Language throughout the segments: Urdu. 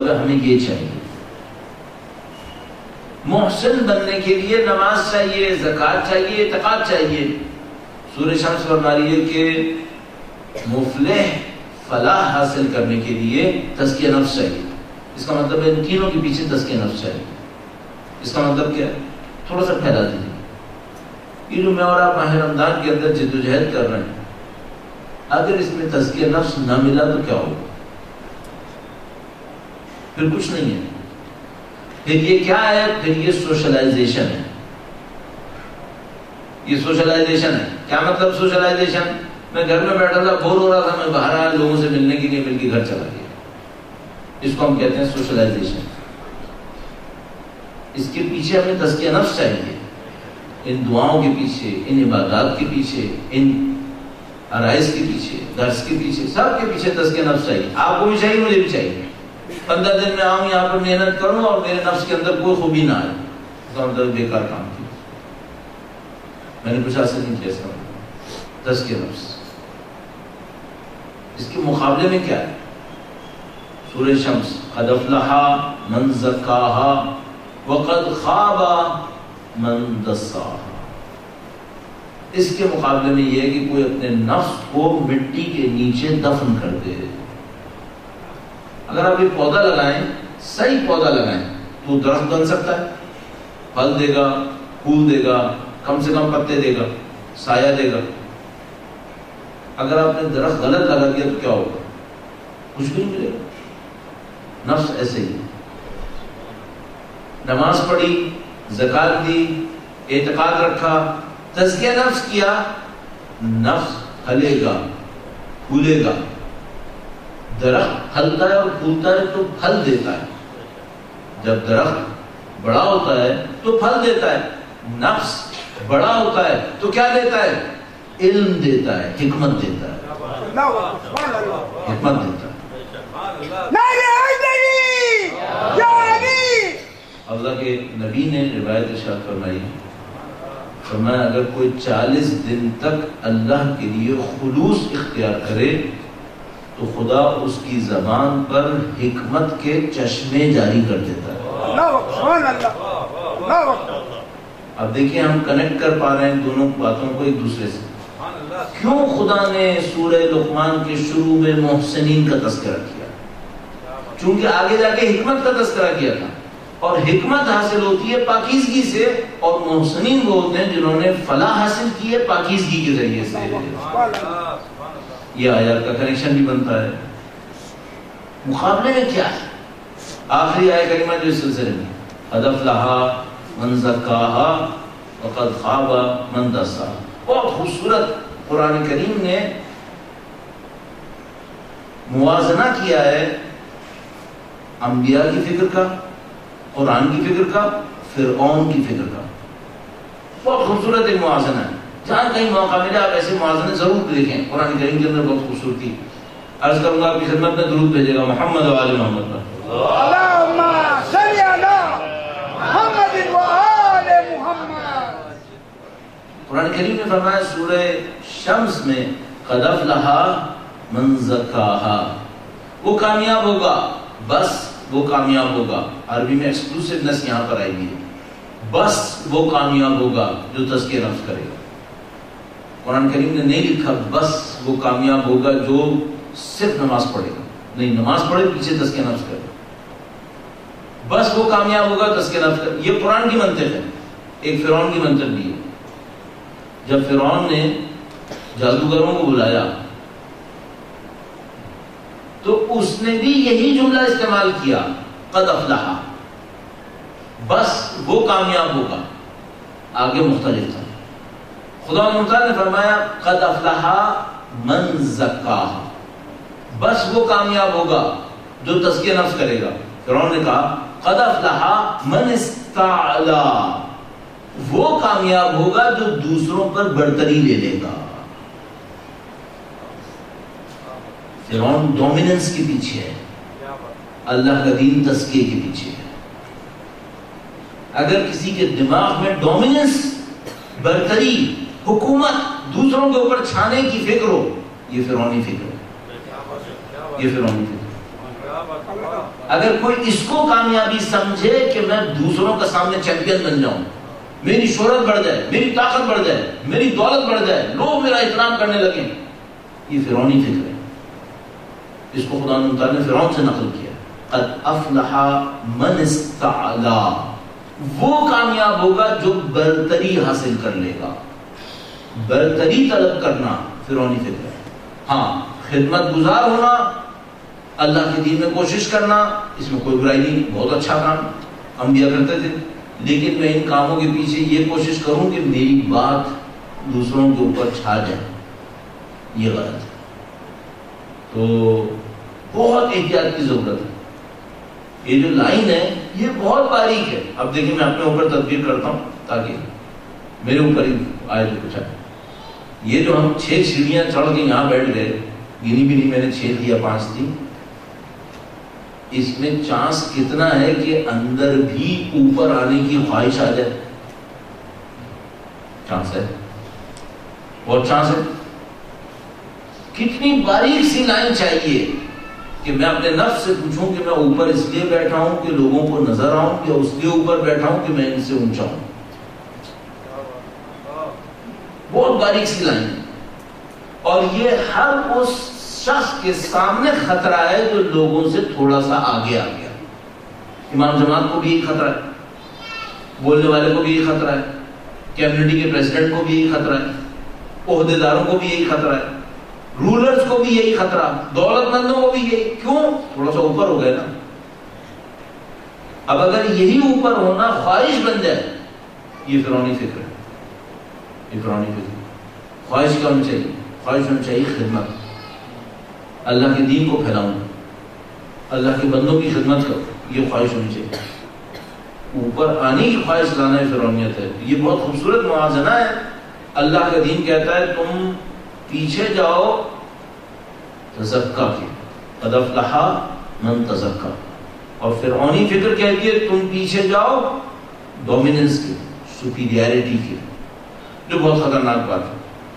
ہمیں یہ چاہیے. محسن بننے کے لیے نماز چاہیے، زکوٰۃ چاہیے، اعتقاد چاہیے. سورہ شمس فرما رہی ہے کہ مفلح فلاح حاصل کرنے کے لیے تزکیہ نفس چاہیے. اس کا مطلب ہے ان تینوں کے پیچھے تزکیہ نفس چاہیے. اس کا مطلب کیا ہے؟ تھوڑا سا پھیلا دیجیے. یہ جو میں اور آپ ماہ رمضان کے اندر جدوجہد کر رہے ہیں، اگر اس میں تزکیہ نفس نہ ملا تو کیا ہوگا؟ پھر کچھ نہیں ہے. پھر یہ کیا ہے؟ پھر یہ سوشلائزیشن ہے. یہ سوشلائزیشن ہے. کیا مطلب سوشلائزیشن؟ میں گھر میں بیٹھا تھا، بور ہو رہا تھا، میں باہر آیا لوگوں سے ملنے کے لیے، مل کے گھر چلا گیا. اس کو ہم کہتے ہیں سوشلائزیشن. اس کے پیچھے ہمیں تزکیہ نفس چاہیے. ان دعاؤں کے پیچھے، ان عبادات کے پیچھے، ان عرائض کے پیچھے، درس کے پیچھے، سب کے پیچھے تزکیہ نفس چاہیے. آپ کو بھی چاہیے، مجھے بھی چاہیے. 15 دن میں آؤں یہاں پر محنت کروں اور میرے نفس کے اندر کوئی خوبی نہ آئے، اس کا مطلب بیکار کام کیا، میں نے کچھ حاصل نہیں کیا. اس کا مطلب تزکیہ نفس. اس کے مقابلے میں کیا ہے؟ سورہ شمس، قد افلح من زکاہا وقد خاب من دساہا. اس کے مقابلے میں یہ ہے کہ کوئی اپنے نفس کو مٹی کے نیچے دفن کر دے. اگر آپ ایک پودا لگائیں، صحیح پودا لگائیں، تو درخت بن سکتا ہے، پھل دے گا، پھول دے گا، کم سے کم پتے دے گا، سایہ دے گا. اگر آپ نے درخت غلط لگا دیا تو کیا ہوگا؟ کچھ بھی نہیں ملے گا. نفس ایسے ہی. نماز پڑھی، زکوٰۃ دی، اعتقاد رکھا، تزکیہ نفس کیا، نفس پھلے گا، پھولے گا. درخت پھلتا ہے اور پھولتا ہے تو پھل دیتا ہے. جب درخت بڑا ہوتا ہے تو پھل دیتا ہے. نفس بڑا ہوتا ہے تو کیا دیتا ہے؟ علم دیتا ہے، حکمت دیتا ہے. حکمت دیتا ہے. اللہ کے نبی نے روایت ارشاد فرمائی، فرمایا اگر کوئی 40 دن تک اللہ کے لیے خلوص اختیار کرے تو خدا اس کی زبان پر حکمت کے چشمے جاری کر دیتا ہے. اب دیکھیں ہم کنیکٹ کر پا رہے ہیں دونوں باتوں کو ایک دوسرے سے. کیوں خدا نے سورہ لقمان کے شروع میں محسنین کا تذکرہ کیا؟ چونکہ آگے جا کے حکمت کا تذکرہ کیا تھا، اور حکمت حاصل ہوتی ہے پاکیزگی سے، اور محسنین وہ ہوتے ہیں جنہوں نے فلاح حاصل کی ہے پاکیزگی کے ذریعے سے. یہ آیات کا کنیکشن بھی بنتا ہے. مقابلے میں کیا ہے؟ آخری آیت کریمہ جو اس سلسلے میں، قد افلح من زکاہا وقد خاب من دساہا. بہت خوبصورت قرآن کریم نے موازنہ کیا ہے انبیاء کی فکر کا، قرآن کی فکر کا، فرعون کی فکر کا. بہت خوبصورت ایک موازنہ ہے. جہاں کہیں موقع ملے آپ ایسے موازنے ضرور دیکھیں. قرآن کریم کے اندر بہت خوبصورتی. عرض کروں گا آپ کی خدمت میں درود بھیجے گا محمد و آل محمد پر. اللہم صلی علی محمد و آل محمد. قرآن کریم نے فرمایا سورہ شمس میں، قد افلح من زکاہا، وہ کامیاب ہوگا، بس وہ کامیاب ہوگا. عربی میں ایکسکلوسیونیس یہاں پر آئی ہے، بس وہ کامیاب ہوگا جو تزکیہ نفس کرے گا. قرآن کریم نے نہیں لکھا بس وہ کامیاب ہوگا جو صرف نماز پڑھے گا. نہیں، نماز پڑھے پیچھے تزکیہ نفس کرے گا. بس وہ کامیاب ہوگا تزکیہ نفس کرے. یہ قرآن کی منطق ہے. ایک فرعون کی منطق بھی ہے. جب فرعون نے جادوگروں کو بلایا تو اس نے بھی یہی جملہ استعمال کیا، قد افلح، بس وہ کامیاب ہوگا. آگے مختلف تھا. خدا مختار نے فرمایا قد افلح من زکاہا، بس وہ کامیاب ہوگا جو تزکیہ نفس کرے گا. فرعون نے کہا قد افلح من استعلا، وہ کامیاب ہوگا جو دوسروں پر برتری لے لے گا. فرعون ڈومیننس کے پیچھے ہے، اللہ کا دین تزکیے کے پیچھے ہے. اگر کسی کے دماغ میں ڈومیننس، برتری، حکومت، دوسروں کے اوپر چھانے کی فکر ہو، یہ فرعونی فکر ہے. یہ فرعونی فکر. اگر کوئی اس کو کامیابی سمجھے کہ میں دوسروں کے سامنے چیمپئن بن جاؤں، میری شہرت بڑھ جائے، میری طاقت بڑھ جائے، میری دولت بڑھ جائے، لوگ میرا احترام کرنے لگیں، یہ فرعونی فکر ہے. اس کو خدا نے فرعون سے نقل کیا. قد افلح من استعلا، وہ کامیاب ہوگا جو برتری حاصل کر لے گا. برتری طلب کرنا فرعونی فکر ہے. ہاں، خدمت گزار ہونا، اللہ کے دین میں کوشش کرنا، اس میں کوئی برائی نہیں، بہت اچھا کام انبیاء کرتے تھے. لیکن میں ان کاموں کے پیچھے یہ کوشش کروں کہ میری بات دوسروں کے اوپر چھا جائے، یہ غلط ہے. تو بہت احتیاط کی ضرورت ہے. یہ جو لائن ہے یہ بہت باریک ہے. اب دیکھیں میں اپنے اوپر تدبیر کرتا ہوں تاکہ میرے اوپر ہی آئے تو کچھ آئے. یہ جو ہم 6 سیڑھیاں چڑھ کے یہاں بیٹھ گئے، گنی بھی نہیں میں نے 6 تھی یا 5 تھی، اس میں چانس کتنا ہے کہ اندر بھی اوپر آنے کی خواہش آ جائے؟ چانس ہے، بہت چانس ہے. کتنی باریک سی لائن چاہیے کہ میں اپنے نفس سے پوچھوں کہ میں اوپر اس لیے بیٹھا ہوں کہ لوگوں کو نظر آؤں، یا اس لیے اوپر بیٹھا ہوں کہ میں ان سے اونچا ہوں. بہت باریک سی لائن ہے. اور یہ ہر اس شخص کے سامنے خطرہ ہے جو لوگوں سے تھوڑا سا آگے آ گیا. امام جماعت کو بھی یہی خطرہ ہے، بولنے والے کو بھی یہی خطرہ ہے، کمیونٹی کے پریزیڈنٹ کو بھی یہی خطرہ ہے، عہدے داروں کو بھی یہی خطرہ ہے، رولرز کو بھی یہی خطرہ، دولت مندوں کو بھی یہی. کیوں؟ تھوڑا سا اوپر ہو گئے نا. اب اگر یہی اوپر ہونا خواہش بن جائے، یہ فرعونی فکر ہے. یہ فرعونی فکر. خواہش کیا ہونی چاہیے؟ خواہش ہونی چاہیے خدمت، اللہ کے دین کو پھیلاؤں، اللہ کے بندوں کی خدمت کروں، یہ خواہش ہونی چاہیے. اوپر آنے کی خواہش لانا فرعونیت ہے. یہ بہت خوبصورت موازنہ ہے. اللہ کا دین کہتا ہے تم پیچھے جاؤ تزکا کے، قد افلح من تزکا. اور فرعونی فکر کہتی ہے تم پیچھے جاؤ ڈومیننس کے، سپیریئرٹی کے، جو بہت خطرناک بات ہے.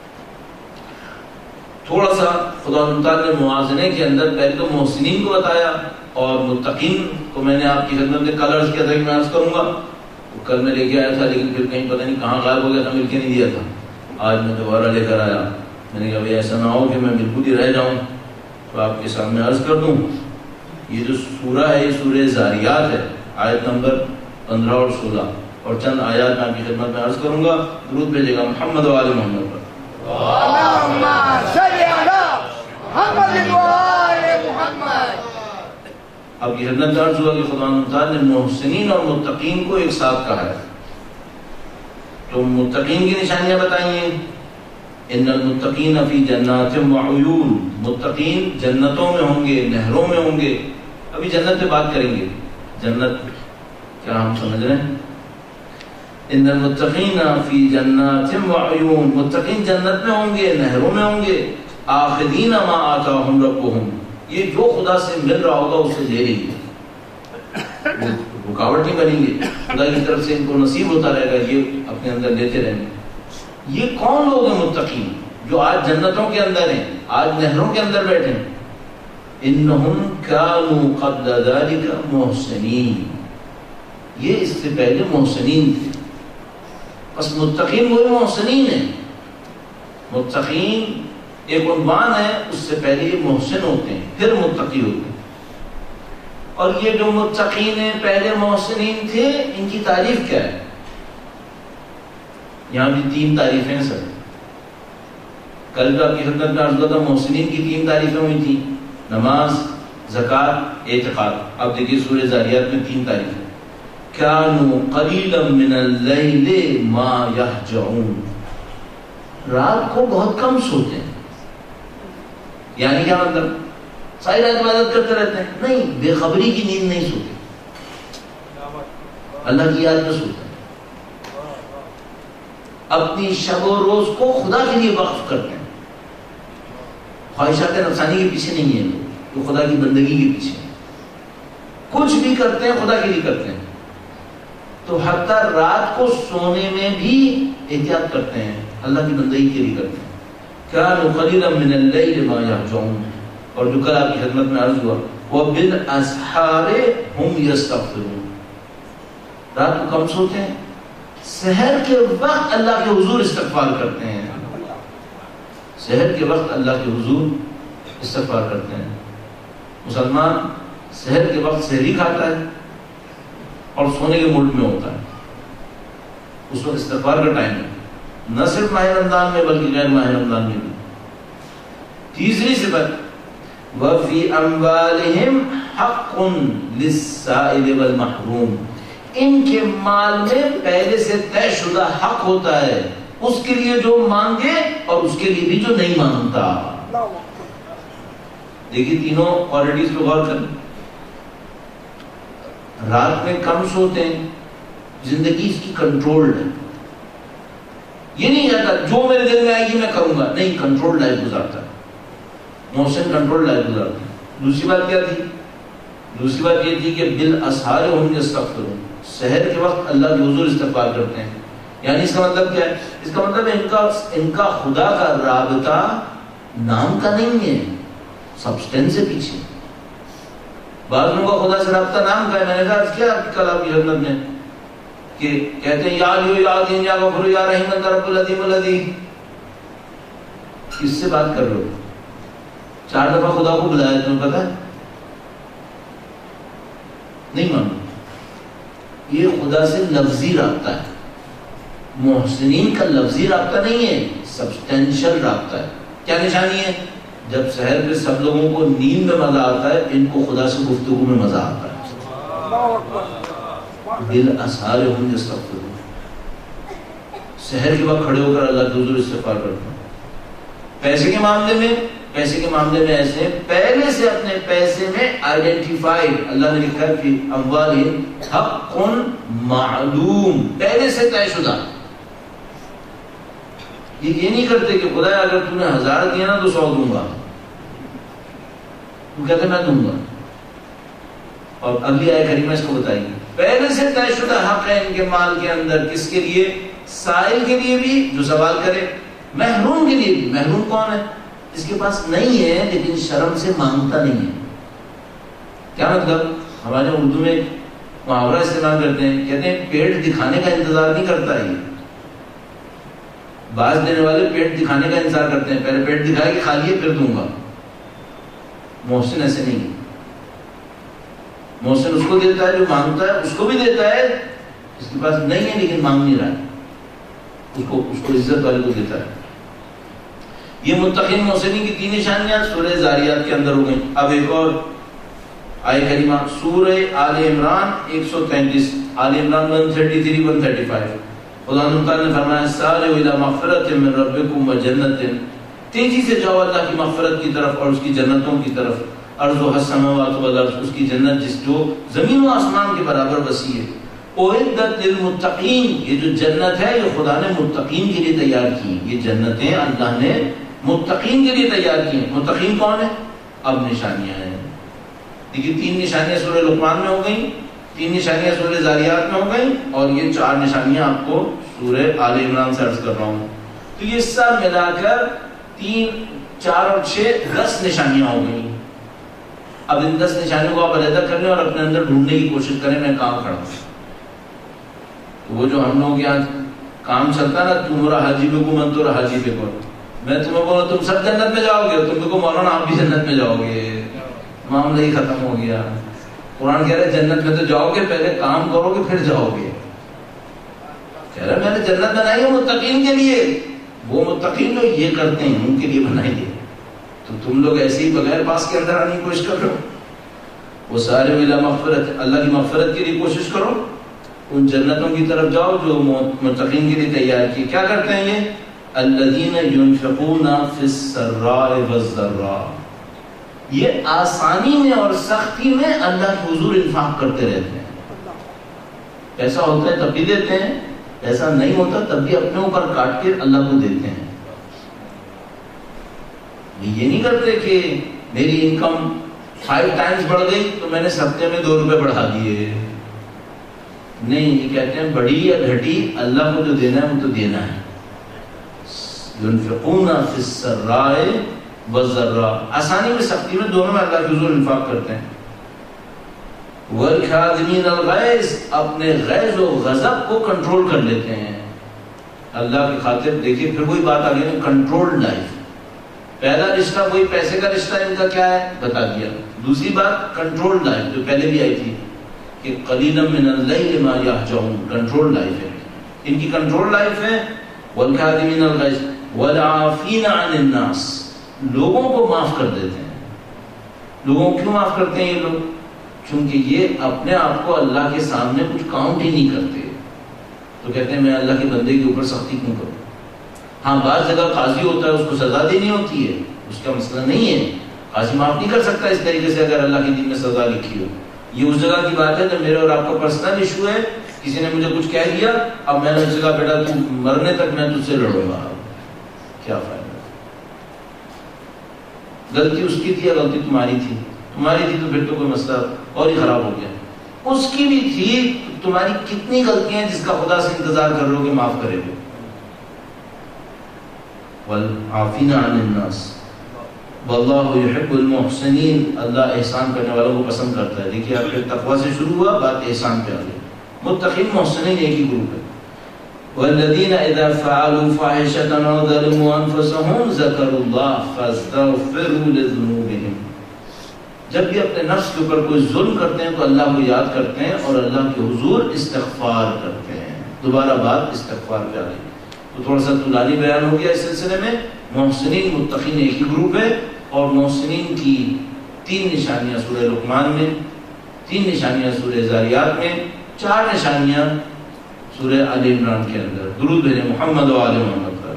تھوڑا سا خدا تعالیٰ نے موازنے کے اندر پہلے تو محسنین کو بتایا اور متقین کو میں نے آپ کی خدمت میں کل عرض کیا تھا کہ میں عرض کروں گا. کل میں لے کے آیا تھا لیکن پھر کہیں پتہ نہیں کہاں غائب ہو گیا تھا، مل کے نہیں دیا تھا. آج میں دوبارہ لے کر آیا. میں نے کہا بھائی ایسا نہ ہو کہ میں بالکل ہی رہ جاؤں، تو آپ کے سامنے عرض کر دوں. یہ جو سورہ ہے یہ سورہ زاریات ہے، آیت نمبر 15 اور 16، اور چند آیات میں آپ کی خدمت میں عرض کروں گا. درود بھیجے گا محمد و آل محمد پر. اللہم صلی علی محمد و آل محمد. اب کی خدمت میں عرض ہوا کہ خدا تعالیٰ نے محسنین اور متقین کو ایک ساتھ کہا ہے. تو متقین کی نشانیاں بتائی ہیں. ان المتقین فی جنات و عیون، متقین جنتوں میں ہوں گے، نہروں میں ہوں گے. ابھی جنت پہ بات کریں گے. جنت کیا ہم سمجھ رہے ہیں؟ ان المتقین فی جنات و عیون، متقین جنت میں ہوں گے، نہروں میں ہوں گے. آخذین ما آتاہم ربہم، یہ جو خدا سے مل رہا ہوگا اسے لے لیں گے، رکاوٹ نہیں بنیں گے. خدا کی طرف سے ان کو نصیب ہوتا رہے گا، یہ اپنے اندر لیتے رہیں گے. یہ کون لوگ ہیں متقین جو آج جنتوں کے اندر ہیں، آج نہروں کے اندر بیٹھے ہیں؟ انہم کانوا قبل ذلک محسنین، یہ اس سے پہلے محسنین تھے. بس متقین وہی محسنین ہیں. متقین ایک عنوان ہے، اس سے پہلے یہ محسن ہوتے ہیں پھر متقی ہوتے ہیں. اور یہ جو متقین ہیں پہلے محسنین تھے، ان کی تعریف کیا ہے؟ یہاں بھی 3 تعریفیں ہیں سر. کل جو آپ کی خدمت میں عرض ہوا تھا محسنین کی 3 تعریفیں ہوئی تھیں، نماز، زکوٰۃ، اعتقاد. اب دیکھیے سورہ زاریات میں 3 تعریفیں. کانوا قلیلا من اللیل ما یہجعون، رات کو بہت کم سوتے ہیں. یعنی کیا مطلب؟ ساری رات عبادت کرتے رہتے ہیں؟ نہیں، بے خبری کی نیند نہیں سوتے، اللہ کی یاد میں سوتے ہیں. اپنی شب و روز کو خدا کے لیے وقف کرتے ہیں. خواہشات نفسانی کے پیچھے نہیں ہیں لوگ، وہ خدا کی بندگی کے پیچھے ہیں. کچھ بھی کرتے ہیں خدا کے لیے کرتے ہیں. تو حتیٰ رات کو سونے میں بھی احتیاط کرتے ہیں، اللہ کی بندگی کے لیے کرتے ہیں. کانوا قلیلا من اللیل ما یہجعون. اور جو کل آپ کی خدمت میں عرض ہوا وَبِالْأَسْحَارِ هُمْ يَسْتَغْفِرُونَ. رات کو کم سوتے ہیں، سحر کے وقت اللہ کے حضور استغفار کرتے ہیں. سحر کے وقت اللہ کے حضور استغفار کرتے ہیں. مسلمان سحر کے وقت سحری کھاتا ہے اور سونے کے موڈ میں ہوتا ہے، اس وقت استغفار کا ٹائم ہے، نہ صرف ماہ رمضان میں بلکہ غیر ماہ رمضان میں بھی. تیسری صفت وَفِي أَمْوَالِهِمْ حَقٌّ لِلسَّائِلِ وَالْمَحْرُومِ. ان کے مال میں پہلے سے طے شدہ حق ہوتا ہے، اس کے لیے جو مانگے اور اس کے لیے بھی جو نہیں مانگتا. دیکھیے تینوں کوالٹیز پہ غور کریں. رات میں کم سوتے ہیں، زندگی اس کی کنٹرولڈ ہے. یہ نہیں کہتا جو میرے دل میں آئے گی میں کروں گا، نہیں، کنٹرول لائف گزارتا ہے. محسن کنٹرول لائف گزارتا ہے. دوسری بات کیا تھی؟ دوسری بات یہ تھی کہ بالاسحار ہم یستغفرون، سحر کے وقت اللہ کے حضور استغفار کرتے ہیں. یعنی اس کا مطلب کیا ہے؟ اس کا مطلب ان کا خدا کا رابطہ نام کا نہیں ہے، سبسٹینس سے پیچھے. بعض لوگوں کا خدا سے رابطہ نام کا ہے. میں نے کہا کیا کل آپ کی خدمت میں کہ کہتے ہیں یا علی یا عظیم یا غفور یا رحیم انت رب العظیم العظیم. کس سے بات کر رہے ہو؟ 4 دفعہ خدا کو بلایا تمہیں پتا ہے؟ نہیں مانو. یہ خدا سے لفظی رابطہ ہے. محسنین کا لفظی رابطہ نہیں ہے، سبسٹینشل رابطہ ہے. کیا نشانی ہے؟ جب سحر پہ سب لوگوں کو نیند میں مزہ آتا ہے، ان کو خدا سے گفتگو میں مزہ آتا ہے. بالاسحار ہم یستغفرون. سحر کے وقت کھڑے ہو کر اللہ کے حضور استغفار کرتے ہیں. پیسے کے معاملے میں ایسے پہلے سے اپنے پیسے میں آئیڈینٹیفائڈ، اللہ نے لکھا ہے کہ اموالہم حق معلوم، پہلے سے طے شدہ. یہ نہیں کرتے کہ خدا اگر تم نے 1000 دیا نا تو 100 دوں گا. تو کہتے میں دوں گا. اور اگلی آیت کریمہ اس کو بتائیں گے. پہلے سے طے شدہ حق ہے ان کے مال کے اندر. کس کے لیے؟ سائل کے لیے بھی جو سوال کرے، محروم کے لیے بھی. محروم کون ہے؟ اس کے پاس نہیں ہے لیکن شرم سے مانگتا نہیں ہے. کیا مطلب؟ ہمارے اردو میں محاورہ استعمال کرتے ہیں، کہتے ہیں پیٹ دکھانے کا انتظار نہیں کرتا. یہ باز دینے والے پیٹ دکھانے کا انتظار کرتے ہیں، پہلے پیٹ دکھائے کہ کھا لیے پھر دوں گا. محسن ایسے نہیں ہے. محسن اس کو دیتا ہے جو مانگتا ہے، اس کو بھی دیتا ہے اس کے پاس نہیں ہے لیکن مانگ نہیں رہا ہے، اس کو عزت والے کو دیتا ہے. یہ متقین محسنین کی 3 نشانیاں سورہ زاریات کے اندر ہو گئیں. اب ایک اور آیت کریمہ سورہ آل عمران 133، آل عمران 133 135. خدا تعالیٰ نے فرمایا سارعوا الی مغفرۃ من ربکم وجنۃ، تیزی سے جاؤ اللہ کی مغفرت کی طرف اور اس کی جنتوں کی طرف. ارضها السماوات والارض، اس کی جنت جو زمین و آسمان کے برابر وسیع ہے. اعدت للمتقین، یہ جو جنت ہے یہ خدا نے متقین کے لیے تیار کی. یہ جنتیں اللہ نے متقین کے لیے تیار کی ہیں. متقین کون ہے؟ اب نشانیاں ہیں. دیکھیے 3 نشانیاں سورہ لقمان میں ہو گئیں، 3 نشانیاں سورہ زاریات میں ہو گئیں، اور یہ 4 نشانیاں آپ کو سورہ آل عمران سے عرض کر رہا ہوں. تو یہ سب ملا کر 3 4 اور 6 10 نشانیاں ہو گئیں. اب ان 10 نشانیوں کو آپ علیحدہ کر لیں اور اپنے اندر ڈھونڈنے کی کوشش کریں میں کہاں کھڑا ہوں. وہ جو ہم لوگ یہاں کام چلتا نا، تم رہا حاجی پہ کو من تو رہا حاجی پہ کو، میں تمہیں بولا تم سب جنت میں جاؤ گے، تم کو مولانا آپ بھی جنت میں جاؤ گے، معاملہ ہی ختم ہو گیا. قرآن کہہ رہے جنت میں تو جاؤ گے، پہلے کام کرو گے پھر جاؤ گے. کہہ رہے میں نے جنت بنائی ہے متقین کے لیے. وہ متقین جو یہ کرتے ہیں ان کے لیے بنائی ہے. تو تم لوگ ایسے ہی بغیر پاس کے اندر آنے کی کوشش کر رہے ہو. وہ سارے الی مغفرت، اللہ کی مغفرت کے لیے کوشش کرو، ان جنتوں کی طرف جاؤ جو متقین کے لیے تیار کی. کیا کرتے ہیں یہ؟ الذین ينفقون فی السراء والضراء، یہ آسانی میں اور سختی میں اللہ کے حضور انفاق کرتے رہتے ہیں. ایسا ہوتا ہے تب بھی دیتے ہیں، ایسا نہیں ہوتا تب بھی اپنے اوپر کاٹ کے اللہ کو دیتے ہیں. یہ نہیں کرتے کہ میری انکم 5 ٹائمز بڑھ گئی تو میں نے ہفتے میں 2 روپے بڑھا دیے. نہیں، یہ کہتے ہیں بڑی یا گھٹی اللہ کو جو دینا ہے وہ تو دینا ہے. ينفقون فی السراء والضراء، آسانی میں سختی میں دونوں میں اللہ کے حضور انفاق کرتے ہیں. والکاظمین الغیظ، اپنے غیظ و غضب کو کنٹرول کر لیتے ہیں اللہ کی خاطر. دیکھیے پھر وہی بات آ گئی نا، کنٹرول لائف. پہلا رشتہ وہی پیسے کا رشتہ ان کا کیا ہے بتا دیا. دوسری بات کنٹرول لائف جو پہلے بھی آئی تھی کہ قلیلا من اللیل ما یہجعون، کنٹرول لائف ہے ان کی. کنٹرول لائف ہے والکاظمین الغیظ والعافین عن الناس، لوگوں کو معاف کر دیتے ہیں. لوگوں کیوں معاف کرتے ہیں یہ لوگ؟ چونکہ یہ اپنے آپ کو اللہ کے سامنے کچھ کاؤنٹ ہی نہیں کرتے، تو کہتے ہیں میں اللہ کے بندے کے اوپر سختی کیوں کروں. ہاں بعض جگہ قاضی ہوتا ہے، اس کو سزا دینی ہوتی ہے، اس کا مسئلہ نہیں ہے. قاضی معاف نہیں کر سکتا اس طریقے سے اگر اللہ کے دین میں سزا لکھی ہو. یہ اس جگہ کی بات ہے جب میرے اور آپ کا پرسنل ایشو ہے، کسی نے مجھے کچھ کہہ دیا، اب میں نے اس جگہ بیٹا تو مرنے تک میں تجھ سے لڑوں گا، کیا فائدہ. غلطی اس کی تھی یا غلطی تمہاری تھی؟ تمہاری تھی تو پھر تو کوئی مسئلہ اور ہی خراب ہو گیا. اس کی بھی تھی، تمہاری کتنی غلطیاں جس کا خدا سے انتظار کر رہے ہو کہ معاف کرے گا. والعافین عن الناس واللہ یحب المحسنین، اللہ احسان کرنے والوں کو پسند کرتا ہے. دیکھیے آپ کے تقوی سے شروع ہوا، بات احسان پہ آ گئی. متقین محسنین ایک ہی گروپ ہے. والذین اذا فعلوا فاحشۃ او ظلموا انفسهم ذکروا اللہ فاستغفروا لذنوبهم، جب بھی اپنے نفس کے اوپر کوئی ظلم کرتے ہیں تو اللہ کو یاد کرتے ہیں اور اللہ کے حضور استغفار کرتے ہیں. دوبارہ بات استغفار پہ آ گئی. تو تھوڑا سا طولانی بیان ہو گیا اس سلسلے میں. محسنین متقین ایک ہی گروپ ہے، اور محسنین کی 3 نشانیاں سورہ لقمان میں، 3 نشانیاں سورہ زاریات میں، 4 نشانیاں سورہ آل عمران کے اندر. درود بھیجیں محمد و آل محمد پر.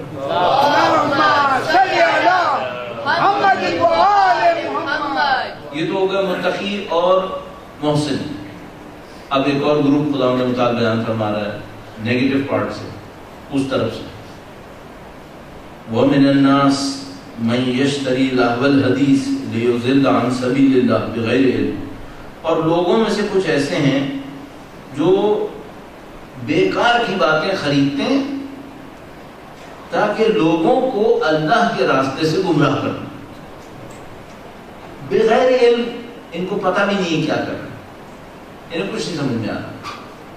یہ تو ہو گیا متقی اور محسن. اب ایک اور گروپ خدا نے مطالعہ بیان فرما رہا ہے نیگیٹو پارٹ سے، اس طرف سے. وَمِنَ النَّاسِ مَن يَشْتَرِي لَهْوَ الْحَدِيثِ لِيُضِلَّ عَن سَبِيلِ اللَّهِ بِغَيْرِ عِلْمٍ، اور لوگوں میں سے کچھ ایسے ہیں جو بیکار کی باتیں خریدتے ہیں تاکہ لوگوں کو اللہ کے راستے سے گمراہ کر دیں. بغیر علم، ان کو پتہ بھی نہیں کیا کرنا، انہیں کچھ نہیں سمجھ میں آ رہا.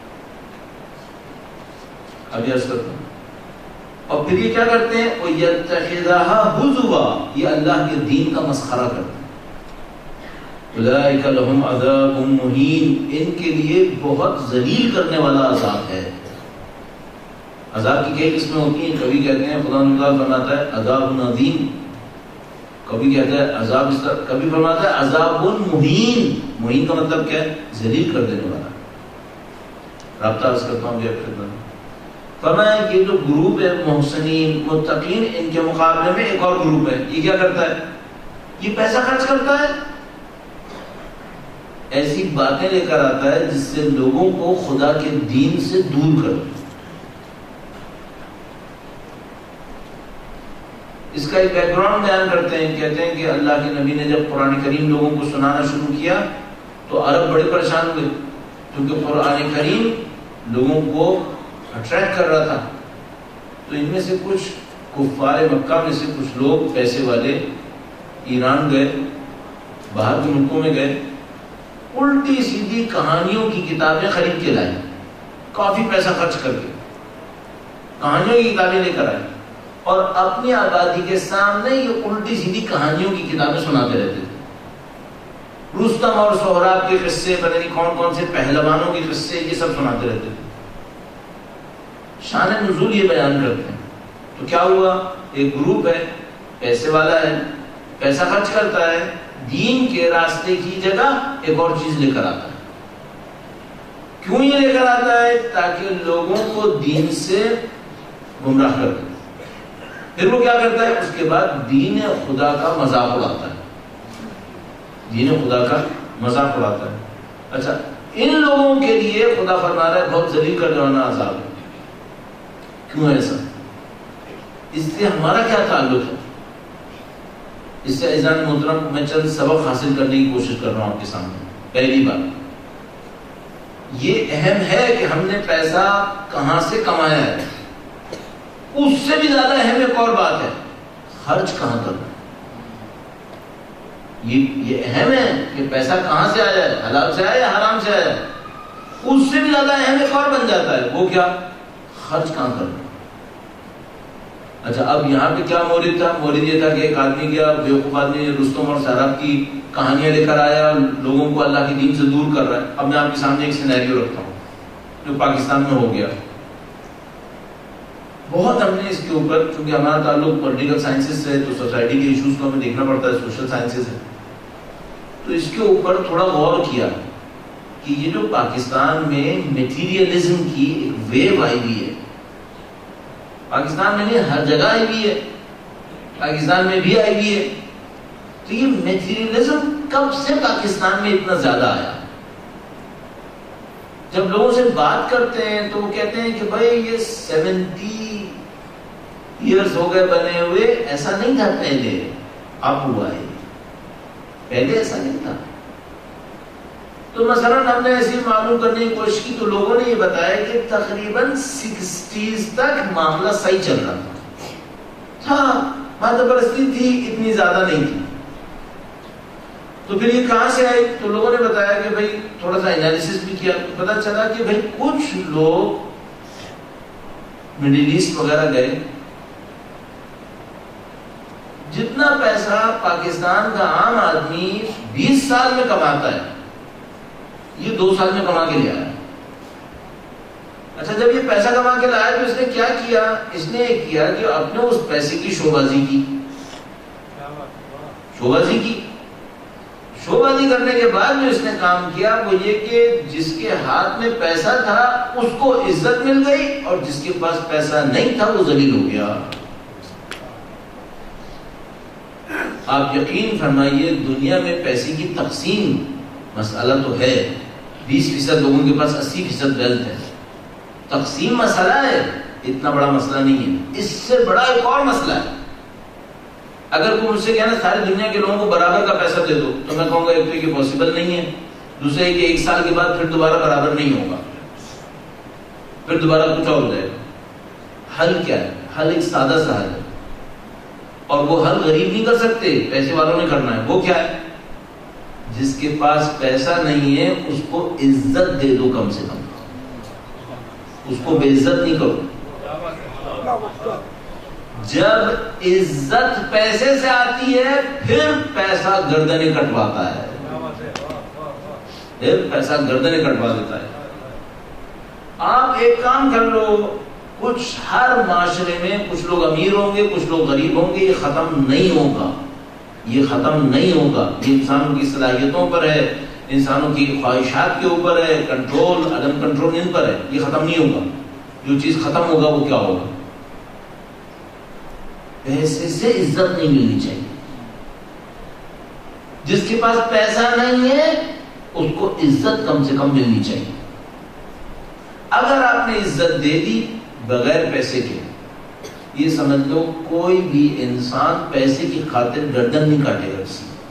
ابھی عرض کرتا ہوں. اور پھر یہ کیا کرتے ہیں؟ وَيَتَّخِذَهَا هُزُوًا، یہ اللہ کے دین کا مسخرہ کرتے ہیں. أُولَٰئِكَ لَهُمْ عَذَابٌ مُّهِينٌ، ان کے لیے بہت ذلیل کرنے والا عذاب ہے. عذاب کی کئی قسمیں ہوتی ہیں. کبھی کہتے ہیں خدا تعالیٰ فرماتا ہے عذاب عظیم، کبھی کہتا ہے عذاب اس طرح، کبھی فرماتا ہے عذاب مہین. مہین کا مطلب کیا ہے؟ ذلیل کر دینے والا. رابطہ عرض کرتا ہوں کہ فرمایا کہ جو گروپ ہے محسنین متقین، ان کے مقابلے میں ایک اور گروپ ہے. یہ کیا کرتا ہے؟ یہ پیسہ خرچ کرتا ہے، ایسی باتیں لے کر آتا ہے جس سے لوگوں کو خدا کے دین سے دور کر دے. اس کا ایک بیک گراؤنڈ بیان کرتے ہیں. کہتے ہیں کہ اللہ کے نبی نے جب قرآن کریم لوگوں کو سنانا شروع کیا تو عرب بڑے پریشان ہوئے، کیونکہ قرآن کریم لوگوں کو اٹریکٹ کر رہا تھا. تو ان میں سے کچھ کفار مکہ میں سے کچھ لوگ پیسے والے ایران گئے، باہر کے ملکوں میں گئے، الٹی سیدھی کہانیوں کی کتابیں خرید کے لائے، کافی پیسہ خرچ کر کے کہانیوں کی کتابیں لے کر آئے، اور اپنی آبادی کے سامنے یہ الٹی سیدھی کہانیوں کی کتابیں سناتے رہتے تھے. رستم اور سہراب کے قصے، پتہ نہیں کون کون سے پہلوانوں کے قصے، یہ سب سناتے رہتے تھے. شان نزول یہ بیان کرتے ہیں. تو کیا ہوا؟ ایک گروپ ہے، پیسے والا ہے، پیسہ خرچ کرتا ہے، دین کے راستے کی جگہ ایک اور چیز لے کر آتا ہے. کیوں یہ لے کر آتا ہے؟ تاکہ لوگوں کو دین سے گمراہ کر دے. پھر وہ کیا کرتا ہے؟ اس کے بعد دین خدا کا مذاق اڑاتا ہے. دین خدا کا مذاق اڑاتا ہے. اچھا، ان لوگوں کے لیے خدا فرما رہا ہے بہت ذلیل کرنے والا عذاب ہے. کیوں ایسا؟ اس سے ہمارا کیا تعلق ہے؟ اس سے عزیزان محترم میں چند سبق حاصل کرنے کی کوشش کر رہا ہوں آپ کے سامنے. پہلی بات یہ اہم ہے کہ ہم نے پیسہ کہاں سے کمایا ہے. اس سے بھی زیادہ اہم ایک اور بات ہے، خرچ کہاں کرنا ہے. یہ اہم ہے کہ پیسہ کہاں سے آیا ہے، حلال سے آیا یا حرام سے آیا ہے. اس سے بھی زیادہ اہم ایک اور بن جاتا ہے، وہ کیا؟ خرچ کہاں کرنا. اچھا اب یہاں پہ کیا مورد تھا؟ مورد یہ تھا کہ ایک آدمی گیا، بیوقوف آدمی رستم اور سہراب کی کہانیاں لے کر آیا، لوگوں کو اللہ کے دین سے دور کر رہا ہے. اب میں آپ کے سامنے ایک سینیریو رکھتا ہوں جو پاکستان میں ہو گیا. بہت ہم نے اس کے اوپر، چونکہ ہمارا تعلق پولیٹیکل سائنسز سے ہے تو سوسائٹی کے ایشوز کو ہمیں دیکھنا پڑتا ہے، سوشل سائنسز ہے، تو اس کے اوپر تھوڑا غور کیا کہ یہ جو پاکستان میں میٹیریلزم کی ایک ویو آئی ہوئی ہے، پاکستان میں نہیں ہر جگہ آئی ہوئی ہے، پاکستان میں بھی آئی ہوئی ہے، تو یہ میٹیریلزم کب سے پاکستان میں اتنا زیادہ آیا؟ جب لوگوں سے بات کرتے ہیں تو وہ کہتے ہیں کہ بھائی یہ 70 ایئرز ہو گئے بنے ہوئے، ایسا نہیں تھا پہلے، اب ہوا ہے، پہلے ایسا نہیں تھا. تو مثلا ہم نے ایسی معلوم کرنے کی کوشش کی تو لوگوں نے یہ بتایا کہ تقریباً 60s تک معاملہ صحیح چل رہا تھا. ہاں مادہ پرستی تھی، اتنی زیادہ نہیں تھی. تو پھر یہ کہاں سے آئی؟ تو لوگوں نے بتایا کہ بھائی تھوڑا سا انالیسس بھی کیا، پتا چلا کہ بھائی کچھ لوگ مڈل ایسٹ وغیرہ گئے، جتنا پیسہ پاکستان کا عام آدمی 20 سال میں کماتا ہے یہ 2 سال میں کما کے لے آیا. اچھا جب یہ پیسہ کما کے لایا تو اس نے کیا کیا؟ اس نے یہ کیا کہ اپنے اس پیسے کی شوبازی کی. شوبازی کرنے کے بعد جو اس نے کام کیا وہ یہ کہ جس کے ہاتھ میں پیسہ تھا اس کو عزت مل گئی اور جس کے پاس پیسہ نہیں تھا وہ ذلیل ہو گیا. آپ یقین فرمائیے دنیا میں پیسے کی تقسیم مسئلہ تو ہے، 20% لوگوں کے پاس 80% ویلتھ ہے، تقسیم مسئلہ ہے، اتنا بڑا مسئلہ نہیں ہے. اس سے بڑا ایک اور مسئلہ ہے. اگر کوئی مجھ سے کہنا ساری دنیا کے لوگوں کو برابر کا پیسہ دے دو تو میں کہوں گا ایک تو یہ پاسبل نہیں ہے، دوسرے کہ 1 سال کے بعد پھر دوبارہ برابر نہیں ہوگا، پھر دوبارہ کچھ اور ہو جائے گا. حل کیا ہے؟ حل ایک سادہ سا حل ہے اور وہ حل غریب نہیں کر سکتے، پیسے والوں نے کرنا ہے. وہ کیا ہے؟ جس کے پاس پیسہ نہیں ہے اس کو عزت دے دو، کم سے کم اس کو بے عزت نہیں کرو. جب عزت پیسے سے آتی ہے پھر پیسہ گردنیں کٹواتا ہے، پھر پیسہ گردنیں کٹوا دیتا ہے. آپ ایک کام کر لو، کچھ ہر معاشرے میں کچھ لوگ امیر ہوں گے، کچھ لوگ غریب ہوں گے، یہ ختم نہیں ہوگا، یہ ختم نہیں ہوگا. یہ انسانوں کی صلاحیتوں پر ہے، انسانوں کی خواہشات کے اوپر ہے، کنٹرول عدم کنٹرول ان پر ہے، یہ ختم نہیں ہوگا. جو چیز ختم ہوگا وہ کیا ہوگا؟ پیسے سے عزت نہیں ملنی چاہیے. جس کے پاس پیسہ نہیں ہے اس کو عزت کم سے کم ملنی چاہیے. اگر آپ نے عزت دے دی بغیر پیسے کے، یہ سمجھ لو کوئی بھی انسان پیسے کی خاطر گردن نہیں کاٹے گا.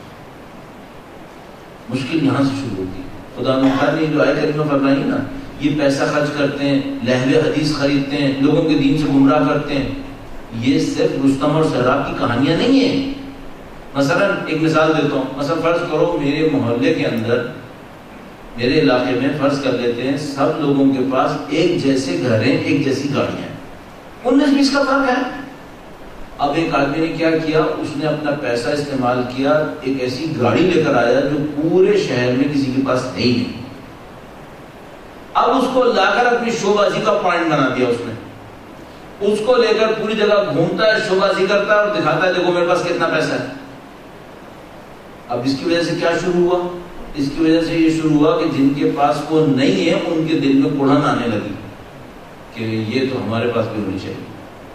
مشکل یہاں سے شروع ہوتی ہے. خدا نخواہ نے جو آیت کریمہ فرمائی نا، یہ پیسہ خرچ کرتے ہیں، لہو حدیث خریدتے ہیں، لوگوں کے دین سے گمراہ کرتے ہیں، یہ صرف رستم اور سہراب کی کہانیاں نہیں ہیں. مثلا ایک مثال دیتا ہوں. مثلا فرض کرو میرے محلے کے اندر، میرے علاقے میں فرض کر لیتے ہیں سب لوگوں کے پاس ایک جیسے گھر ہیں، ایک جیسی گاڑیاں ہیں، 19-20 کا فرق ہے. اب ایک آدمی نے کیا کیا؟ اس نے اپنا پیسہ استعمال کیا، ایک ایسی گاڑی لے کر آیا جو پورے شہر میں کسی کے پاس نہیں ہے. اب اس کو لا کر اپنی شوبازی کا پوائنٹ بنا دیا. اس نے اس کو لے کر پوری جگہ گھومتا ہے، شوبازی کرتا ہے اور دکھاتا ہے دیکھو میرے پاس کتنا پیسہ ہے. اب اس کی وجہ سے کیا شروع ہوا؟ اس کی وجہ سے یہ شروع ہوا کہ جن کے پاس وہ نہیں ہے ان کے دل میں کڑھن آنے لگی کہ یہ تو ہمارے پاس بھی ہونی چاہیے.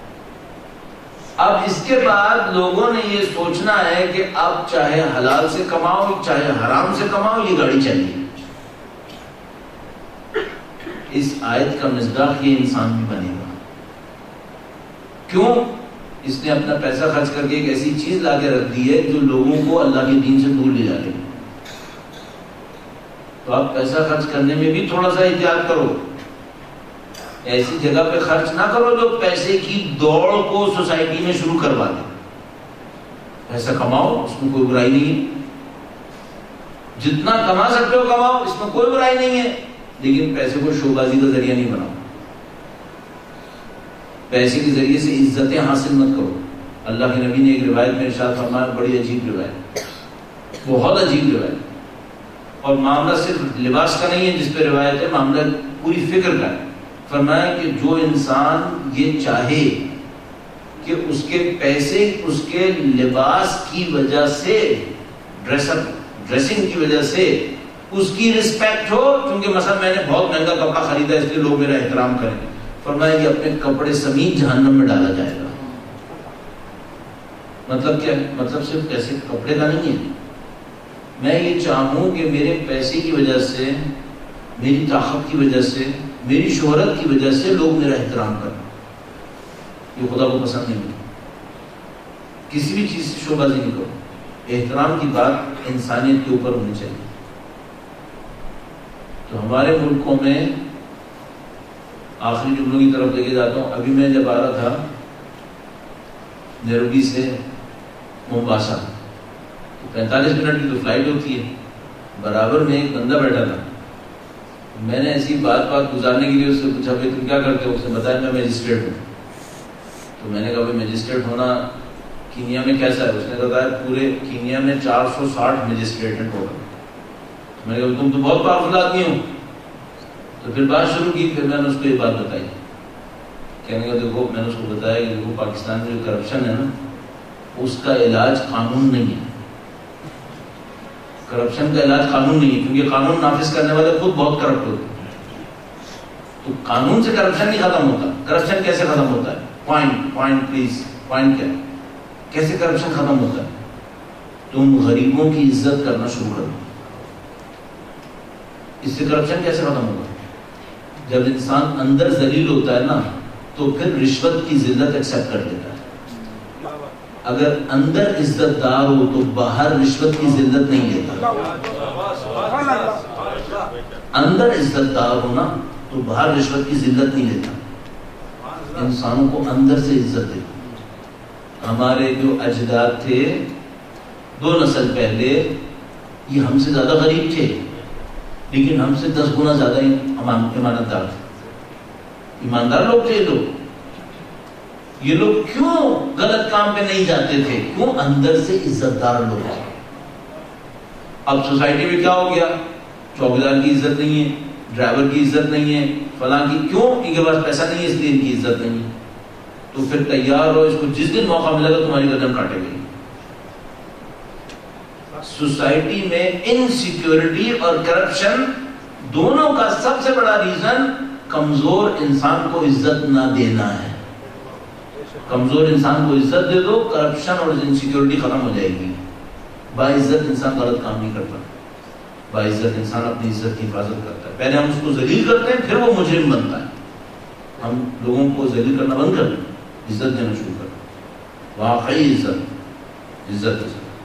اب اس کے بعد لوگوں نے یہ سوچنا ہے کہ اب چاہے حلال سے کماؤ چاہے حرام سے کماؤ یہ گاڑی چاہیے. اس آیت کا مصداق یہ انسان بھی بنے گا. کیوں؟ اس نے اپنا پیسہ خرچ کر کے ایک ایسی چیز لا کے رکھ دی ہے جو لوگوں کو اللہ کے دین سے دور لے جا رہی ہے. تو آپ پیسہ خرچ کرنے میں بھی تھوڑا سا احتیاط کرو. ایسی جگہ پہ خرچ نہ کرو جو پیسے کی دوڑ کو سوسائٹی میں شروع کروا دے. پیسہ کماؤ، اس میں کوئی برائی نہیں ہے، جتنا کما سکتے ہو کماؤ، اس میں کوئی برائی نہیں ہے، لیکن پیسے کو شو بازی کا ذریعہ نہیں بناؤ. پیسے کے ذریعے سے عزتیں حاصل مت کرو. اللہ کے نبی نے ایک روایت میں ارشاد فرمایا، بڑی عجیب روایت، بہت عجیب روایت، اور معاملہ صرف لباس کا نہیں ہے جس پہ روایت ہے، معاملہ پوری فکر کا ہے. فرمایا کہ جو انسان یہ چاہے کہ اس کے پیسے اس کے لباس کی وجہ سے، ڈریسنگ کی وجہ سے اس کی رسپیکٹ ہو، کیونکہ مثلا میں نے بہت مہنگا کپڑا خریدا اس لیے لوگ میرا احترام کریں، فرمایا کہ اپنے کپڑے سمیت جہنم میں ڈالا جائے گا. مطلب کیا ہے؟ مطلب صرف پیسے کپڑے کا نہیں ہے. میں یہ چاہوں کہ میرے پیسے کی وجہ سے، میری طاقت کی وجہ سے، میری شہرت کی وجہ سے لوگ میرا احترام کریں، یہ خدا کو پسند نہیں ہے. کسی بھی چیز سے شوبازی نہیں کرو. احترام کی بات انسانیت کے اوپر ہونی چاہیے. تو ہمارے ملکوں میں آخری جملوں کی طرف لے کے جاتا ہوں. ابھی میں جب آ رہا تھا نیروبی سے مومباسا، 45 منٹ کی تو فلائٹ ہوتی ہے، برابر میں ایک بندہ بیٹھا تھا. میں نے ایسی بات گزارنے کے لیے اس سے پوچھا بھائی تم کیا کرتے ہو؟ اس نے بتایا میں میجسٹریٹ ہوں. تو میں نے کہا بھائی میجسٹریٹ ہونا کینیا میں کیسا ہے؟ اس نے بتایا پورے کینیا میں 460 میجسٹریٹ ہیں ٹوٹل. میں نے کہا تم تو بہت پاورفل آدمی ہو. تو پھر بات شروع کی، پھر میں نے اس کو یہ بات بتائی. کہنے کا دیکھو، میں نے اس کو بتایا کہ دیکھو پاکستان میں جو کرپشن ہے نا، اس کا علاج قانون نہیں ہے. کرپشن کا علاج قانون نہیں ہے، کیونکہ قانون نافذ کرنے والے خود بہت کرپٹ ہوتے ہیں. تو قانون سے کرپشن نہیں ختم ہوتا. کرپشن کیسے ختم ہوتا ہے؟ پوائنٹ پلیز، پوائنٹ کیا ہے؟ کیسے کرپشن ختم ہوتا ہے؟ تم غریبوں کی عزت کرنا شروع کرو. اس سے کرپشن کیسے ختم ہوگا؟ جب انسان اندر ذلیل ہوتا ہے نا، تو پھر رشوت کی ذلت ایکسپٹ کر لیتا ہے. اگر اندر عزت دار ہو تو باہر رشوت کی ذلت نہیں لیتا. اندر عزت دار ہونا تو باہر رشوت کی ذلت نہیں لیتا. انسانوں کو اندر سے عزت دے. ہمارے جو اجداد تھے 2 نسل پہلے، یہ ہم سے زیادہ غریب تھے، لیکن ہم سے 10 گنا زیادہ ایماندار تھے. ایماندار لوگ تھے یہ لوگ کیوں غلط کام پہ نہیں جاتے تھے؟ کیوں؟ اندر سے عزت دار لوگ تھے. اب سوسائٹی میں کیا ہو گیا؟ چوکیدار کی عزت نہیں ہے، ڈرائیور کی عزت نہیں ہے، فلاں کی. کیوں؟ ان کے پاس پیسہ نہیں ہے، اس لیے ان کی عزت نہیں ہے. تو پھر تیار ہو، اس کو جس دن موقع ملے گا تمہاری گردن کاٹے گی. سوسائٹی میں انسیکیورٹی اور کرپشن دونوں کا سب سے بڑا ریزن کمزور انسان کو عزت نہ دینا ہے. کمزور انسان کو عزت دے دو، کرپشن اور انسیکیورٹی ختم ہو جائے گی. باعزت انسان غلط کام نہیں کرتا. باعزت انسان اپنی عزت کی حفاظت کرتا ہے. پہلے ہم اس کو ذلیل کرتے ہیں، پھر وہ مجرم بنتا ہے. ہم لوگوں کو ذلیل کرنا بند کر دیں، عزت دینا شروع کر دیں. واقعی عزت.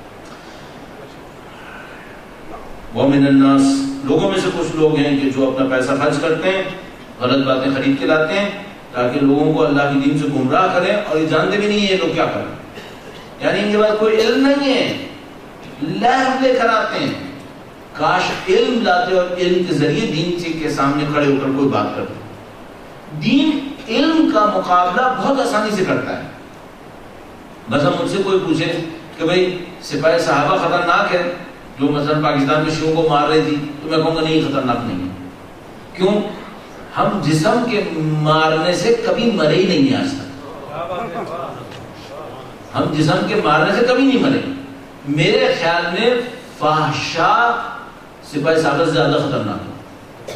وَمِنَ النَّاسِ، لوگوں میں سے کچھ لوگ ہیں کہ جو اپنا پیسہ خرچ کرتے ہیں، غلط باتیں خرید کے لاتے ہیں تاکہ لوگوں کو اللہ کی دین سے گمراہ کریں، اور یہ جانتے بھی نہیں ہیں یہ لوگ کیا کریں. یعنی ان کے پاس کوئی علم نہیں ہے، لہو لے کر آتے ہیں. کاش علم لاتے اور علم کے ذریعے دین کے سامنے کھڑے ہو کر کوئی بات کرتے. دین علم کا مقابلہ بہت آسانی سے کرتا ہے. بس ہم مجھ سے کوئی پوچھے کہ بھئی سپاہی صحابہ خطرناک ہے جو مثلا پاکستان میں شیعوں کو مار رہی تھی، تو میں کہوں گا نہیں، خطرناک نہیں ہے. کیوں؟ ہم جسم کے مارنے سے کبھی مرے ہی نہیں ہیں آج تک. ہم جسم کے مارنے سے کبھی نہیں مرے. میرے خیال میں فحشا سپاہی صحابہ سے زیادہ خطرناک ہے.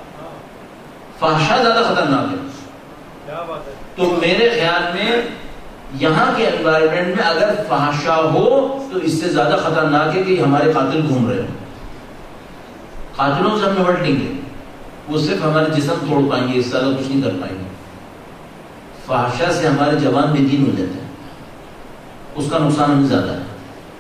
فحشا زیادہ خطرناک ہے. تو میرے خیال میں یہاں کے انوائرمنٹ میں اگر فحشا ہو تو اس سے زیادہ خطرناک ہے کہ ہمارے قاتل گھوم رہے ہیں. قاتلوں سے ہم نمٹیں گے، وہ صرف ہمارے جسم توڑ پائیں گے، اس سے زیادہ کچھ نہیں کر پائیں گے. فحشا سے ہمارے جوان بے دین ہو جاتے ہیں، اس کا نقصان ہمیں زیادہ ہے.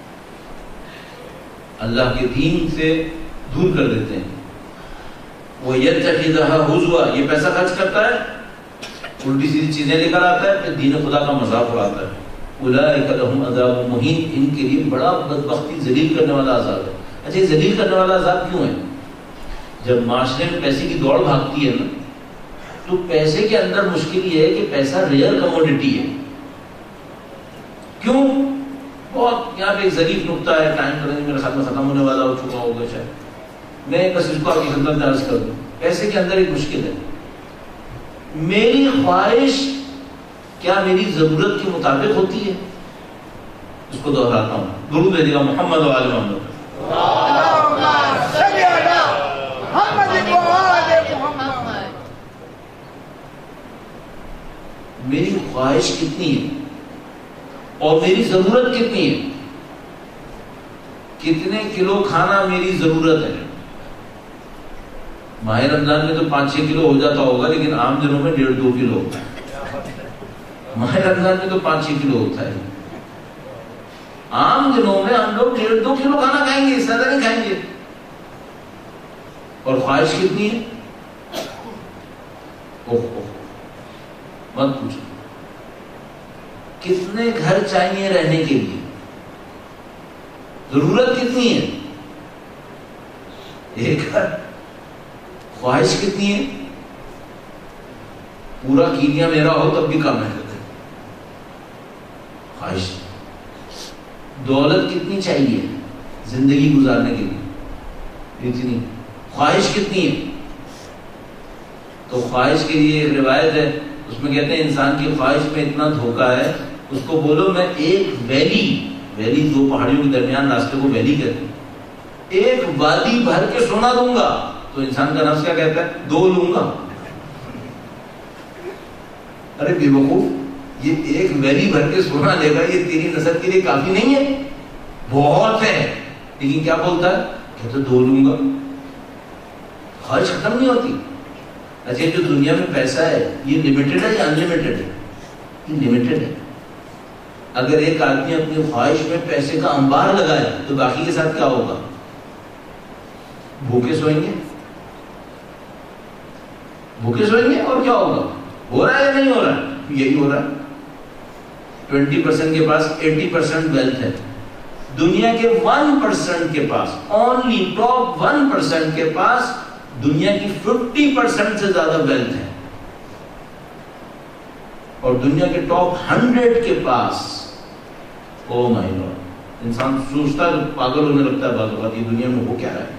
اللہ کے دین سے دور کر دیتے ہیں. وَيَتَّخِذَهَا هُزُوًا، یہ پیسہ خرچ کرتا ہے، الٹی سیدھی چیزیں لے کر آتا ہے، پھر دین خدا کا مذاق اڑاتا ہے. اولئک لہم عذاب مہین، ان کے لیے بڑا بدبختی ذلیل کرنے والا عذاب ہے. اچھا، ذلیل کرنے والا عذاب کیوں ہے؟ جب معاشرے میں پیسے کی دوڑ بھاگتی ہے نا، تو پیسے کے اندر مشکل یہ ہے کہ پیسہ ریئر کموڈٹی ہے. کیوں؟ بہت یہاں پہ ایک ظریف نقطہ ہے، ٹائم کرنے میرے خیال میں ختم ہونے والا ہو چکا ہوگا شاید، میں بس اس کو آپ کی خدمت میں عرض کر دوں. پیسے کے اندر ایک مشکل ہے، میری خواہش کیا میری ضرورت کے مطابق ہوتی ہے؟ اس کو دہراتا ہوں، درود بھیجے گا محمد و آل محمد. میری خواہش کتنی ہے اور میری ضرورت کتنی ہے؟ کتنے کلو کھانا میری ضرورت ہے؟ ماہ رمضان میں تو 5-6 کلو ہو جاتا ہوگا، لیکن عام دنوں میں 1.5-2 کلو ہوتا ہے. ماہ رمضان میں تو 5-6 کلو ہوتا ہے، عام دنوں میں ہم لوگ 1.5-2 کلو کھانا کھائیں گے، اس سے زیادہ نہیں کھائیں گے. اور خواہش کتنی ہے؟ مت پوچھو. کتنے گھر چاہیے رہنے کے لیے؟ ضرورت کتنی ہے؟ ایک گھر. خواہش کتنی ہے؟ پورا کینیا میرا ہو تب بھی کم ہے. خواہش. دولت کتنی چاہیے زندگی گزارنے کے لیے؟ اتنی. خواہش کتنی ہے؟ تو خواہش کے لیے ایک روایت ہے، اس میں کہتے ہیں انسان کی خواہش میں اتنا دھوکہ ہے، اس کو بولو میں ایک ویلی 2 پہاڑیوں کے درمیان راستے کو ویلی کہتے ہیں، ایک وادی بھر کے سونا دوں گا، تو انسان کا نفس کیا کہتا ہے؟ 2 لوں گا. ارے بے وقوف، یہ ایک ویلی بھر کے سونا لے گا، یہ تیری نسل کے لیے کافی نہیں ہے؟ بہت ہے. لیکن کیا بولتا ہے؟ کہتا 2 لوں گا. خواہش ختم نہیں ہوتی. اچھا، جو دنیا میں پیسہ ہے یہ لمیٹڈ ہے یا انلمیٹڈ ہے؟ یہ لمیٹڈ ہے. اگر ایک آدمی اپنی خواہش میں پیسے کا انبار لگائے تو باقی کے ساتھ کیا ہوگا؟ بھوکے سوئیں گے. بھوکے سوئیں گے. اور کیا ہوگا؟ ہو رہا ہے یا نہیں ہو رہا ہے؟ یہی ہو رہا ہے. 20% کے پاس 80% ویلتھ ہے. دنیا کے 1% کے پاس، اونلی ٹاپ 1% کے پاس دنیا کی 50% سے زیادہ ویلتھ ہے. اور دنیا کے ٹاپ 100 کے پاس، او مائی گاڈ، انسان سوچتا ہے تو پاگل ہونے لگتا ہے بعض اوقات، یہ دنیا میں ہو کیا رہا ہے؟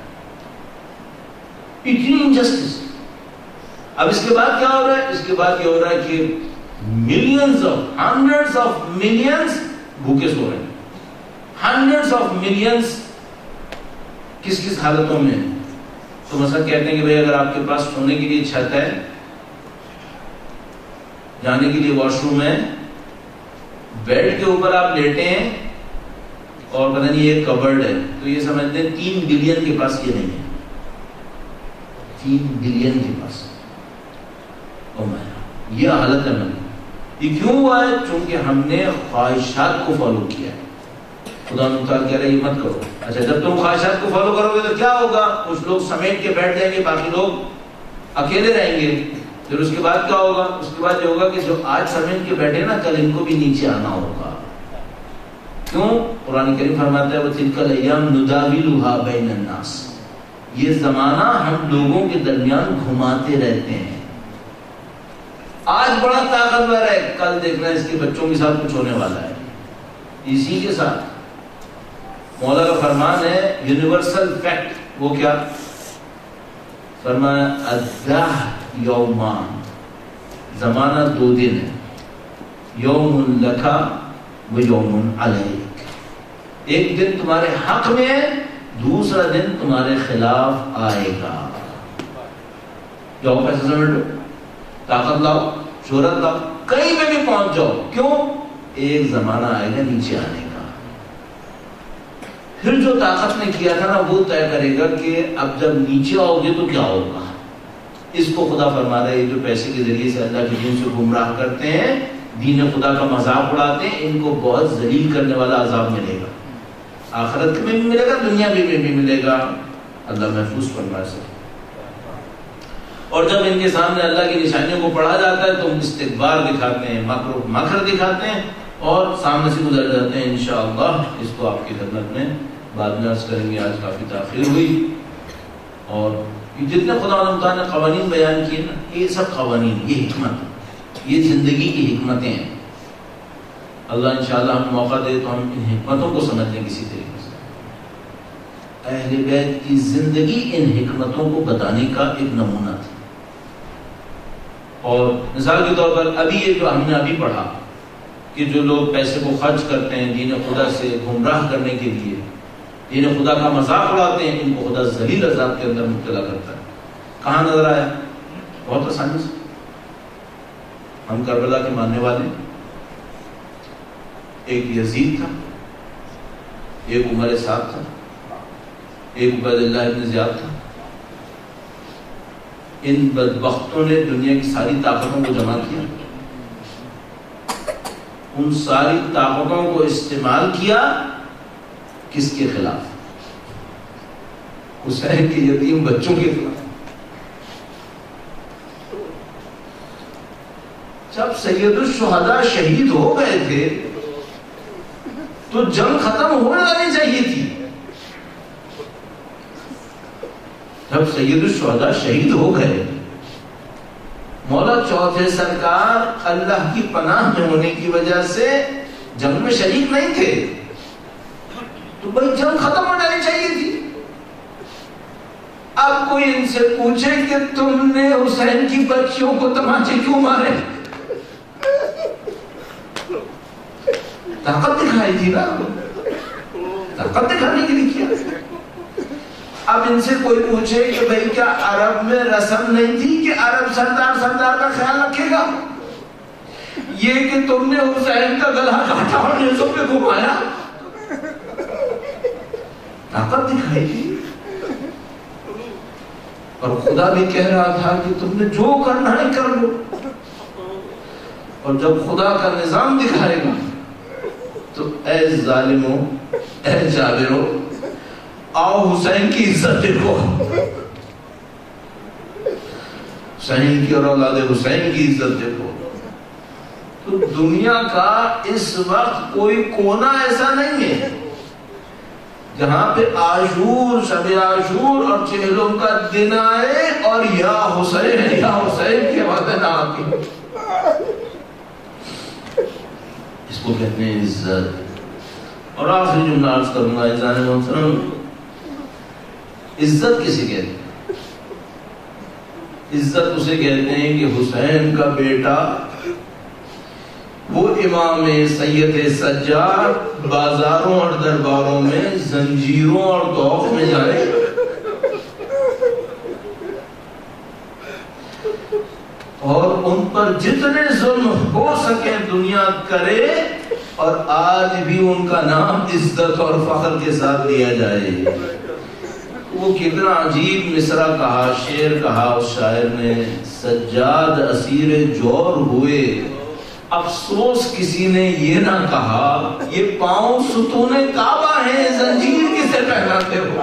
اتنی انجسٹس. اب اس کے بعد کیا ہو رہا ہے؟ اس کے بعد یہ ہو رہا ہے کہ millions of hundreds of millions بھوکے سو رہے ہیں. ہنڈریڈز آف ملینز کس کس حالتوں میں؟ تو مثلا کہتے ہیں کہ بھئی اگر آپ کے پاس سونے کے لیے چھت ہے، جانے کے لیے واش روم ہے، بیڈ کے اوپر آپ لیٹے ہیں اور پتہ نہیں یہ کبرڈ ہے، تو یہ سمجھتے ہیں 3 بلین کے پاس یہ نہیں ہے. 3 بلین کے پاس. یہ حالت ہے. یہ کیوں ہوا ہے؟ چونکہ ہم نے خواہشات کو فالو کیا ہے. خدا مختار کہہ رہے یہ مت کرو. اچھا، جب تم خواہشات کو فالو کرو گے تو کیا ہوگا؟ کچھ لوگ سمیٹ کے بیٹھ جائیں گے، باقی لوگ اکیلے رہیں گے. پھر اس کے بعد کیا ہوگا؟ اس کے بعد یہ ہوگا کہ جو آج سمیٹ کے بیٹھے نا، کل ان کو بھی نیچے آنا ہوگا. کیوں؟ قرآن کریم فرماتا ہے وَتِلْكَ الْأَيَّامُ نُدَاوِلُهَا بَيْنَ النَّاسِ، یہ زمانہ ہم لوگوں کے درمیان گھماتے رہتے ہیں. آج بڑا طاقتور ہے، کل دیکھنا اس کے بچوں کے ساتھ کچھ ہونے والا ہے. اسی کے ساتھ مولا کا فرمان ہے یونیورسل فیکٹ. وہ کیا فرمایا؟ الدہر یومان، زمانہ 2 دن ہے. یوم لکا و یوم علیک، ایک دن تمہارے حق میں ہے، دوسرا دن تمہارے خلاف آئے گا. جاؤ پیسہ سمیٹو، طاقت لاؤ، شہرت لاؤ، کہیں پہ بھی پہنچ جاؤ. کیوں؟ ایک زمانہ آئے گا نیچے آنے کا. پھر جو طاقت نے کیا تھا نا، وہ طے کرے گا کہ اب جب نیچے آؤ گے تو کیا ہوگا. اس کو خدا فرما رہا ہے، جو پیسے کے ذریعے سے اللہ کے دین سے گمراہ کرتے ہیں، دین خدا کا مذاق اڑاتے ہیں، ان کو بہت ذلیل کرنے والا عذاب ملے گا. آخرت میں بھی ملے گا، دنیا میں بھی ملے گا. اللہ محفوظ فرمائے سے. اور جب ان کے سامنے اللہ کی نشانیوں کو پڑھا جاتا ہے تو استکبار دکھاتے ہیں، مکر دکھاتے ہیں اور سامنے سے گزر جاتے ہیں. انشاءاللہ اس کو آپ کی خدمت میں بعد میں عرض کریں گے، آج کافی تاخیر ہوئی، اور جتنے خدا تعالیٰ نے قوانین بیان کیے نا، یہ سب قوانین، یہ حکمت، یہ زندگی کی حکمتیں ہیں۔ اللہ انشاءاللہ ہمیں موقع دے تو ہم ان حکمتوں کو سمجھ لیں کسی طریقے سے۔ اہل بیت کی زندگی ان حکمتوں کو بتانے کا ایک نمونہ تھا۔ اور مثال کے طور پر ابھی یہ جو ہم نے ابھی پڑھا کہ جو لوگ پیسے کو خرچ کرتے ہیں دین خدا سے گمراہ کرنے کے لیے، دین خدا کا مذاق اڑاتے ہیں، ان کو خدا ذلیل عذاب کے اندر مبتلا کرتا ہے۔ کہاں نظر آیا؟ بہت آسانی سے، ہم کربلا کے ماننے والے، ایک یزید تھا، ایک عمر سعد تھا، ایک عبید اللہ ابن زیاد تھا۔ ان بدبختوں نے دنیا کی ساری طاقتوں کو جمع کیا، ان ساری طاقتوں کو استعمال کیا کس کے خلاف؟ حسین کے یتیم بچوں کے خلاف۔ جب سید الشہداء شہید ہو گئے تھے تو جنگ ختم ہو جانی چاہیے تھی۔ جب سید الشہداء شہید ہو گئے، مولا چوتھے سرکار اللہ کی پناہ میں ہونے کی وجہ سے جنگ میں شریک نہیں تھے، تو بھائی جنگ ختم ہو جانی چاہیے تھی۔ اب کوئی ان سے پوچھے کہ تم نے حسین کی بچیوں کو تماچے کیوں مارے؟ طاقت دکھائی تھی نا، طاقت دکھانے کے لیے کیا۔ اب ان سے کوئی پوچھے کہ بھئی کیا عرب میں رسم نہیں تھی کہ عرب سردار کا خیال رکھے گا؟ یہ کہ تم نے حسین کا گلا کاٹا اور نیزوں پہ گھمایا، طاقت دکھائی تھی۔ اور خدا بھی کہہ رہا تھا کہ تم نے جو کرنا ہے کر لو، اور جب خدا کا نظام دکھائے گا تو اے ظالموں، اے جابروں، آؤ حسین کی عزت دیکھو، حسین کی اور اولاد حسین کی عزت دیکھو۔ تو دنیا کا اس وقت کوئی کونا ایسا نہیں ہے جہاں پہ عاشور، شب عاشور اور چہلوں کا دن آئے اور یا حسین کی آوازیں نہ آتی۔ اس کو کہتے ہیں عزت۔ اور آخری جملہ عرض کروں گا، عزیزان محترم، عزت کسے کہتے ہیں؟ عزت اسے کہتے ہیں کہ حسین کا بیٹا وہ امام سید سجاد بازاروں اور درباروں میں زنجیروں اور طوق میں جائے، اور ان پر جتنے ظلم ہو سکے دنیا کرے، اور آج بھی ان کا نام عزت اور فخر کے ساتھ لیا جائے۔ وہ کتنا عجیب مصرع کہا، شعر کہا اس شاعر نے، سجاد اسیر جور ہوئے، افسوس کسی نے یہ نہ کہا، یہ پاؤں ستون کعبہ ہیں، زنجیر کسے پہناتے ہو؟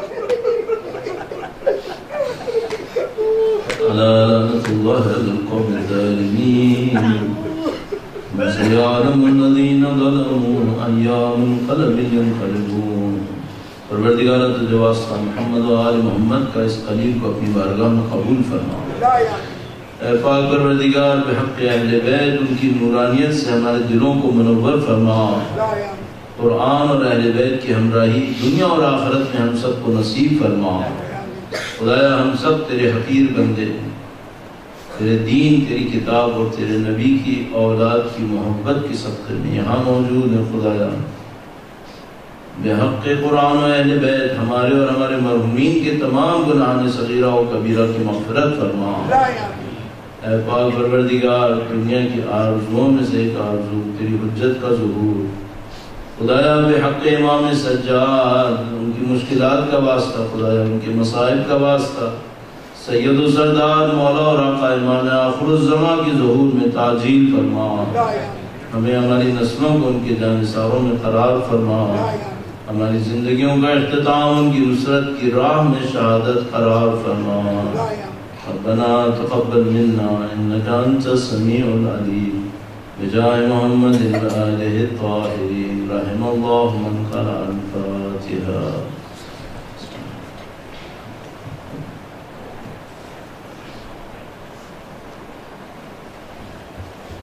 لعنت اللہ علی القوم الظالمین، سيعلم الذين ظلموا أيام منقلب ينقلبون۔ پروردگار تجھے واسطہ محمد و آل محمد کا اس قلیل کو اپنی بارگاہ میں قبول فرما۔ اے پاک پروردگار بحق اہل بیت ان کی نورانیت سے ہمارے دلوں کو منور فرما۔ قرآن اور اہل بیت کی ہمراہی دنیا اور آخرت میں ہم سب کو نصیب فرما۔ خدایا ہم سب تیرے حقیر بندے، تیرے دین، تیری کتاب اور تیرے نبی کی اولاد کی محبت کی صدقے میں یہاں موجود ہیں۔ خدایا بحق قرآن و اہل بیت ہمارے اور ہمارے مرحومین کے تمام گناہ صغیرہ و کبیرہ کی مغفرت فرما۔ اے پاک پروردگار دنیا کی آرزوؤں میں سے ایک آرزو تیری حجت کا ظہور، خدایا بحق امام سجاد ان کی مشکلات کا واسطہ، خدایا ان کے مصائب کا واسطہ، سید و سردار مولا اور آقا امام آخر الزماں کی ظہور میں تعجیل فرما۔ ہمیں ہماری نسلوں کو ان کے جانثاروں میں قرار فرما، ہماری زندگیوں کا اختتام ان کی نصرت کی راہ میں شہادت قرار فرما۔ ربنا تقبل منا انك انت السميع العليم بجاه محمد وآله الطاهرين رحم الله من قرأ الفاتحة۔ الفاتحة.